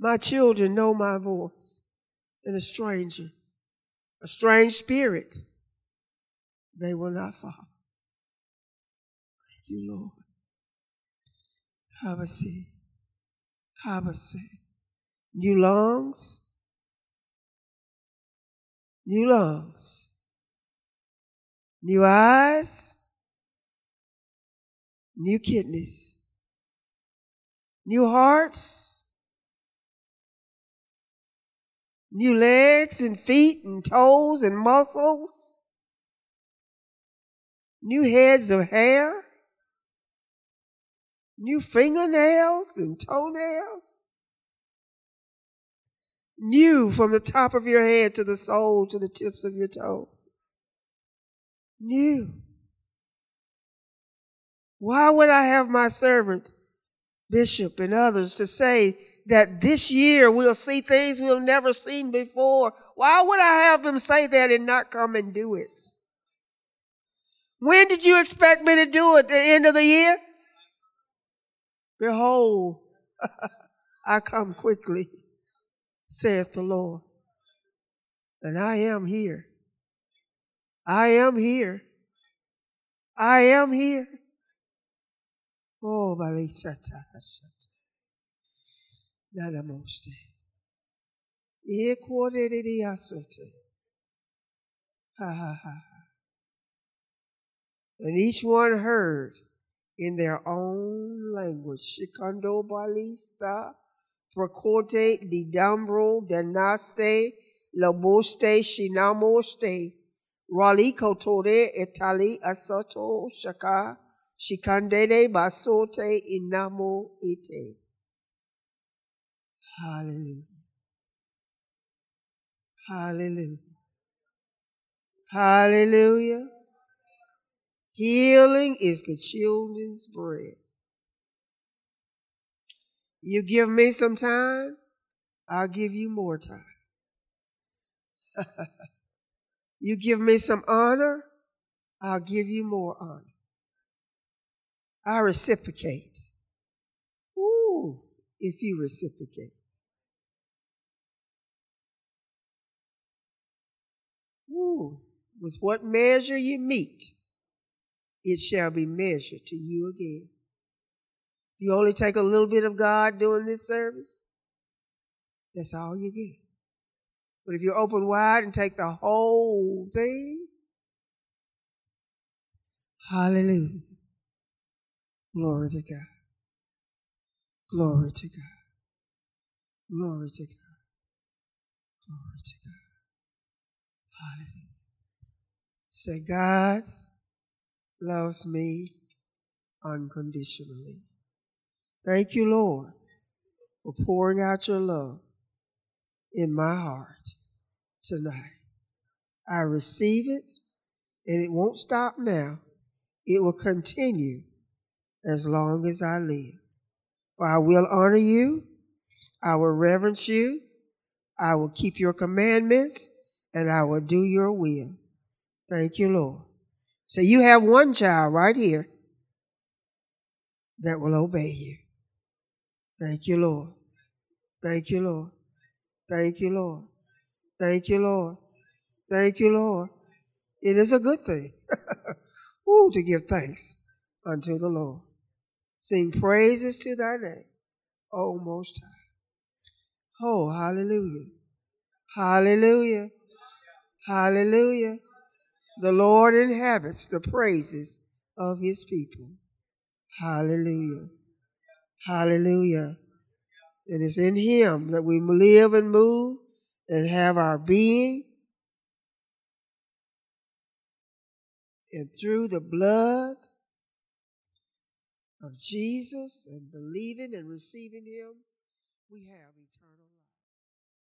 My children know my voice, and a strange spirit, they will not follow. Thank you, Lord. Habasi. New lungs. New lungs. New eyes. New kidneys. New hearts. New legs and feet and toes and muscles. New heads of hair. New fingernails and toenails. New from the top of your head to the sole, to the tips of your toe. New. Why would I have my servant, Bishop, and others to say that this year we'll see things we've never seen before? Why would I have them say that and not come and do it? When did you expect me to do it? At the end of the year? Behold, I come quickly, saith the Lord. And I am here. I am here. I am here. Oh, Balisata. Nadamoste. Equadediasote. Ha ha ha. And each one heard in their own language. Shikando balista, procote, didambro, danaste, laboste, shinamoste, raliko tore, etali, asoto, shaka, shikandede, basote, inamo, ite. Hallelujah. Hallelujah. Hallelujah. Healing is the children's bread. You give me some time, I'll give you more time. You give me some honor, I'll give you more honor. I reciprocate. Ooh, if you reciprocate. Ooh, with what measure you meet, it shall be measured to you again. If you only take a little bit of God doing this service, that's all you get. But if you open wide and take the whole thing, hallelujah. Glory to God. Glory to God. Glory to God. Glory to God. Hallelujah. Say, God loves me unconditionally. Thank you, Lord, for pouring out your love in my heart tonight. I receive it, and it won't stop now. It will continue as long as I live. For I will honor you, I will reverence you, I will keep your commandments, and I will do your will. Thank you, Lord. So you have one child right here that will obey you. Thank you, Lord. Thank you, Lord. Thank you, Lord. Thank you, Lord. Thank you, Lord. It is a good thing Ooh, to give thanks unto the Lord. Sing praises to thy name, O Most High. Oh, hallelujah. Hallelujah. Hallelujah. The Lord inhabits the praises of his people. Hallelujah. Hallelujah. And it's in him that we live and move and have our being. And through the blood of Jesus and believing and receiving him, we have eternal